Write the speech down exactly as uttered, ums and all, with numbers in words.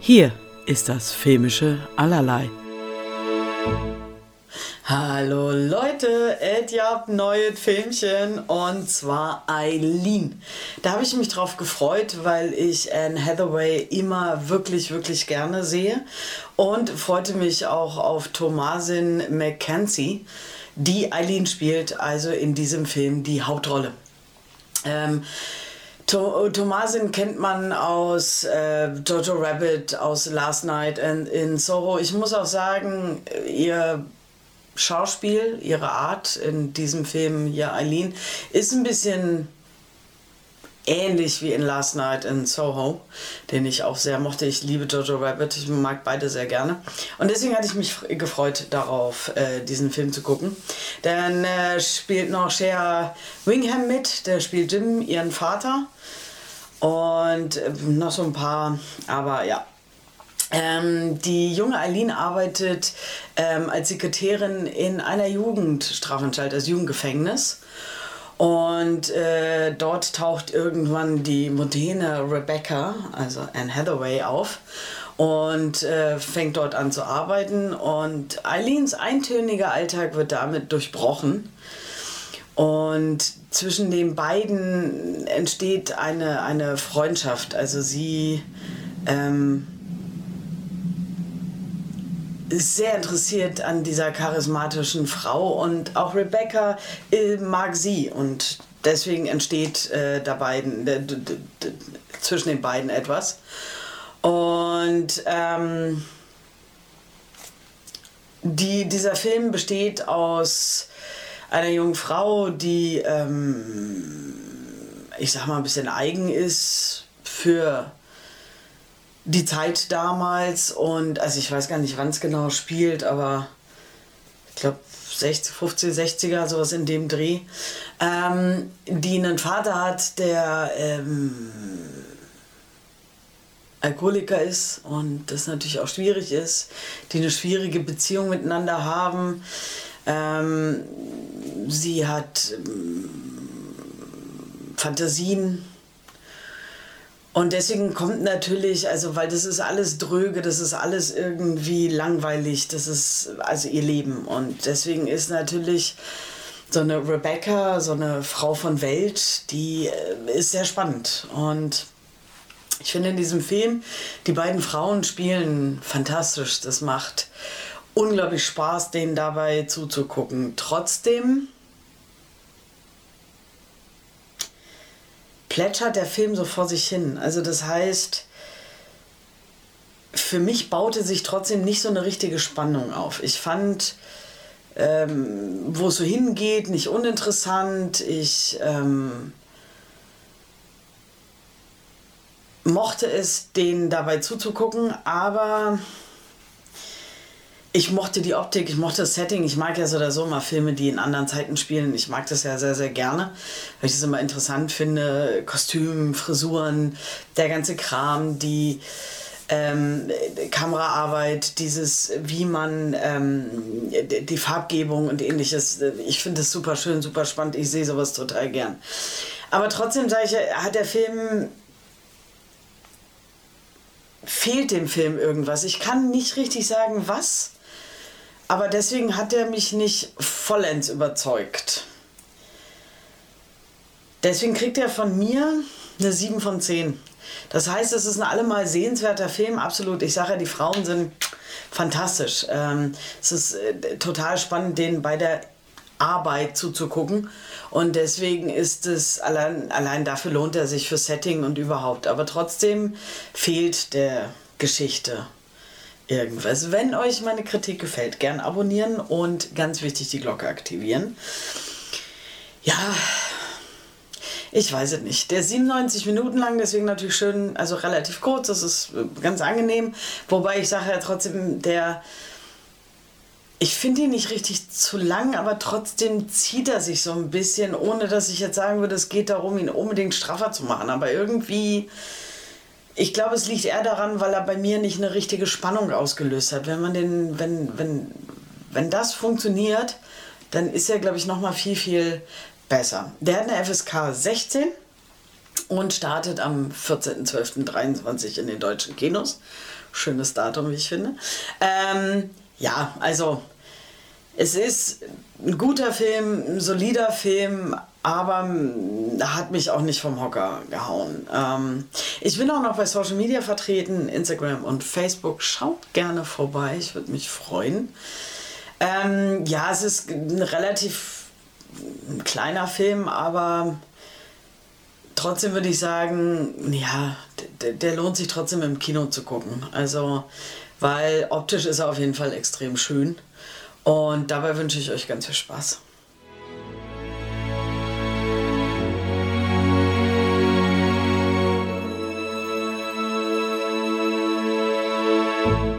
Hier ist das filmische Allerlei. Hallo Leute, ich hab ein neues Filmchen und zwar Eileen. Da habe ich mich drauf gefreut, weil ich Anne Hathaway immer wirklich, wirklich gerne sehe und freute mich auch auf Thomasin McKenzie, die Eileen spielt, also in diesem Film die Hauptrolle. Ähm, Thomasin kennt man aus äh, Jojo Rabbit, aus Last Night in, in Soho. Ich muss auch sagen, ihr Schauspiel, ihre Art in diesem Film hier Eileen ist ein bisschen ähnlich wie in Last Night in Soho, den ich auch sehr mochte. Ich liebe Jojo Rabbit, ich mag beide sehr gerne. Und deswegen hatte ich mich gefreut darauf, äh, diesen Film zu gucken. Dann äh, spielt noch Shea Wingham mit, der spielt Jim, ihren Vater. Und äh, noch so ein paar, aber ja. Ähm, die junge Eileen arbeitet ähm, als Sekretärin in einer Jugendstrafanstalt, als Jugendgefängnis. Und äh, dort taucht irgendwann die moderne Rebecca, also Anne Hathaway, auf und äh, fängt dort an zu arbeiten. Und Eileens eintöniger Alltag wird damit durchbrochen. Und zwischen den beiden entsteht eine, eine Freundschaft. Also sie ähm, ist sehr interessiert an dieser charismatischen Frau und auch Rebecca äh, mag sie und deswegen entsteht äh, da beiden, äh, d- d- d- zwischen den beiden etwas. Und ähm, die, dieser Film besteht aus einer jungen Frau, die, ähm, ich sag mal, ein bisschen eigen ist für die Zeit damals und, also ich weiß gar nicht, wann es genau spielt, aber ich glaube sechzig, fünfzig, sechziger, sowas in dem Dreh, ähm, die einen Vater hat, der ähm, Alkoholiker ist und das natürlich auch schwierig ist, die eine schwierige Beziehung miteinander haben. Ähm, sie hat ähm, Fantasien. Und deswegen kommt natürlich, also weil das ist alles dröge, das ist alles irgendwie langweilig, das ist also ihr Leben. Und deswegen ist natürlich so eine Rebecca, so eine Frau von Welt, die ist sehr spannend. Und ich finde in diesem Film, die beiden Frauen spielen fantastisch. Das macht unglaublich Spaß, denen dabei zuzugucken. Trotzdem plätschert der Film so vor sich hin. Also das heißt, für mich baute sich trotzdem nicht so eine richtige Spannung auf. Ich fand, ähm, wo es so hingeht, nicht uninteressant. Ich ähm, mochte es, denen dabei zuzugucken, aber ich mochte die Optik, ich mochte das Setting. Ich mag ja so oder so mal Filme, die in anderen Zeiten spielen. Ich mag das ja sehr, sehr gerne, weil ich das immer interessant finde. Kostüm, Frisuren, der ganze Kram, die ähm, Kameraarbeit, dieses, wie man ähm, die Farbgebung und ähnliches. Ich finde das super schön, super spannend. Ich sehe sowas total gern. Aber trotzdem sage ich, hat der Film... fehlt dem Film irgendwas. Ich kann nicht richtig sagen, was... Aber deswegen hat er mich nicht vollends überzeugt. Deswegen kriegt er von mir eine sieben von zehn. Das heißt, es ist ein allemal sehenswerter Film, absolut. Ich sage ja, die Frauen sind fantastisch. Ähm, es ist äh, total spannend, denen bei der Arbeit zuzugucken. Und deswegen ist es, allein, allein dafür lohnt er sich für Setting und überhaupt. Aber trotzdem fehlt der Geschichte irgendwas. Wenn euch meine Kritik gefällt, gern abonnieren und ganz wichtig, die Glocke aktivieren. Ja, ich weiß es nicht. Der ist siebenundneunzig Minuten lang, deswegen natürlich schön, also relativ kurz, das ist ganz angenehm. Wobei ich sage ja trotzdem, der, ich finde ihn nicht richtig zu lang, aber trotzdem zieht er sich so ein bisschen, ohne dass ich jetzt sagen würde, es geht darum, ihn unbedingt straffer zu machen. Aber irgendwie... Ich glaube, es liegt eher daran, weil er bei mir nicht eine richtige Spannung ausgelöst hat. Wenn man den, wenn, wenn, wenn das funktioniert, dann ist er, glaube ich, noch mal viel, viel besser. Der hat eine F S K sechzehn und startet am vierzehnten zwölften dreiundzwanzig in den deutschen Kinos. schönes Datum, wie ich finde. Ähm, ja, also es ist ein guter Film, ein solider Film, aber hat mich auch nicht vom Hocker gehauen. Ähm, ich bin auch noch bei Social Media vertreten, Instagram und Facebook. Schaut gerne vorbei, ich würde mich freuen. Ähm, ja, es ist ein relativ kleiner Film, aber trotzdem würde ich sagen, ja, der, der lohnt sich trotzdem im Kino zu gucken. Also, weil optisch ist er auf jeden Fall extrem schön. Und dabei wünsche ich euch ganz viel Spaß. Thank you.